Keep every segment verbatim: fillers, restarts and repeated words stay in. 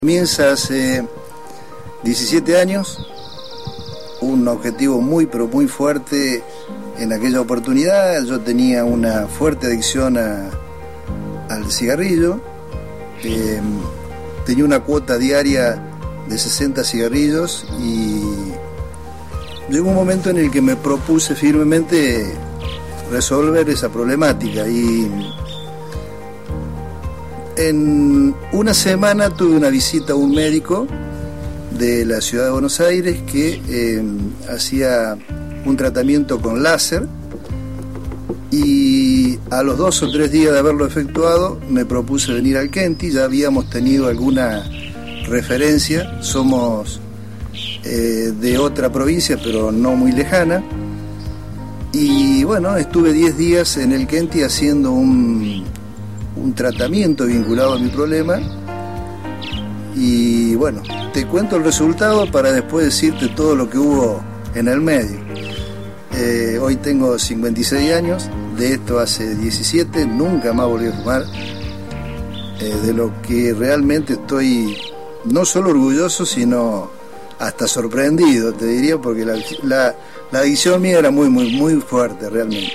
Comienza hace diecisiete años, un objetivo muy pero muy fuerte en aquella oportunidad. Yo tenía una fuerte adicción a, al cigarrillo, eh, tenía una cuota diaria de sesenta cigarrillos y llegó un momento en el que me propuse firmemente resolver esa problemática y en una semana tuve una visita a un médico de la ciudad de Buenos Aires que eh, hacía un tratamiento con láser y a los dos o tres días de haberlo efectuado me propuse venir al Kenti. Ya habíamos tenido alguna referencia, somos eh, de otra provincia pero no muy lejana y bueno, estuve diez días en el Kenti haciendo un un tratamiento vinculado a mi problema y bueno, te cuento el resultado para después decirte todo lo que hubo en el medio. Eh, hoy tengo cincuenta y seis años, de esto hace diecisiete, nunca más volví a fumar, eh, de lo que realmente estoy no solo orgulloso sino hasta sorprendido, te diría, porque la, la, la adicción mía era muy muy muy fuerte realmente.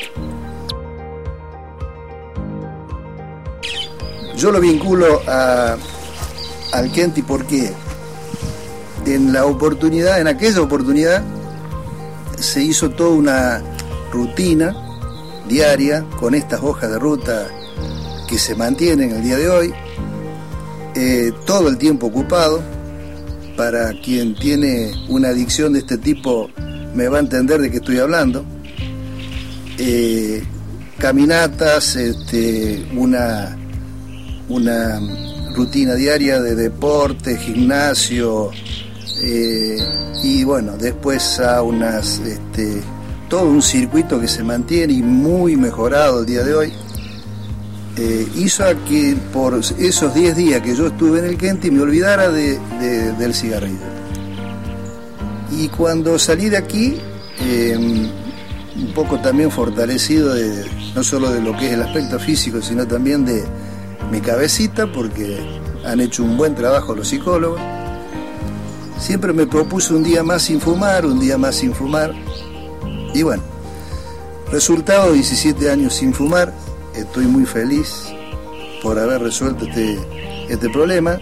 Yo lo vinculo a, al Kenti porque en la oportunidad, en aquella oportunidad, se hizo toda una rutina diaria con estas hojas de ruta que se mantienen el día de hoy, eh, todo el tiempo ocupado. Para quien tiene una adicción de este tipo me va a entender de qué estoy hablando. Eh, caminatas, este, una... una rutina diaria de deporte, gimnasio eh, y bueno, después a unas este, todo un circuito que se mantiene y muy mejorado el día de hoy, eh, hizo a que por esos diez días que yo estuve en el Kenti me olvidara de, de, del cigarrillo. Y cuando salí de aquí, eh, un poco también fortalecido de, no solo de lo que es el aspecto físico, sino también de mi cabecita, porque han hecho un buen trabajo los psicólogos. Siempre me propuse un día más sin fumar, un día más sin fumar. Y bueno, resultado, diecisiete años sin fumar. Estoy muy feliz por haber resuelto este, este problema.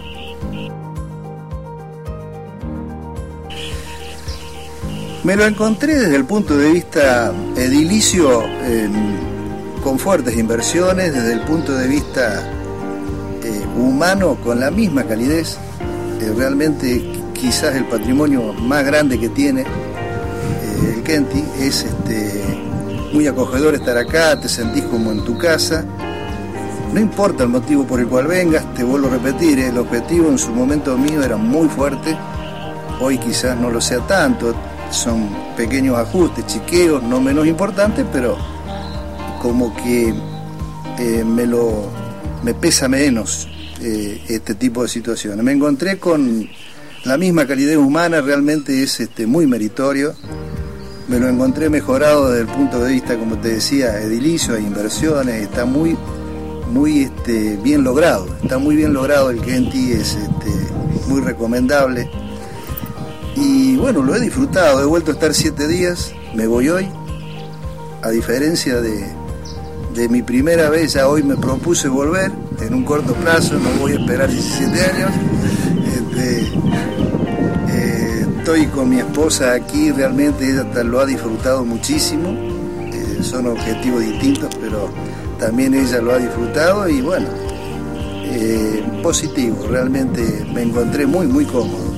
Me lo encontré desde el punto de vista edilicio, eh, con fuertes inversiones, desde el punto de vista humano con la misma calidez. Eh, realmente quizás el patrimonio más grande que tiene eh, el Kenti es este, muy acogedor estar acá, te sentís como en tu casa, no importa el motivo por el cual vengas. Te vuelvo a repetir, eh, el objetivo en su momento mío era muy fuerte, hoy quizás no lo sea tanto, son pequeños ajustes, chiqueos, no menos importantes, pero como que eh, me lo me pesa menos Eh, este tipo de situaciones. Me encontré con la misma calidez humana, realmente es este, muy meritorio. Me lo encontré mejorado desde el punto de vista, como te decía, edilicio, e inversiones, está muy, muy este, bien logrado, está muy bien logrado el Kenti, es este, muy recomendable. Y bueno, lo he disfrutado, he vuelto a estar siete días, me voy hoy, a diferencia de de mi primera vez, ya hoy me propuse volver en un corto plazo, no voy a esperar diecisiete años. Este, eh, estoy con mi esposa aquí, realmente ella lo ha disfrutado muchísimo, eh, son objetivos distintos, pero también ella lo ha disfrutado y bueno, eh, positivo, realmente me encontré muy muy cómodo.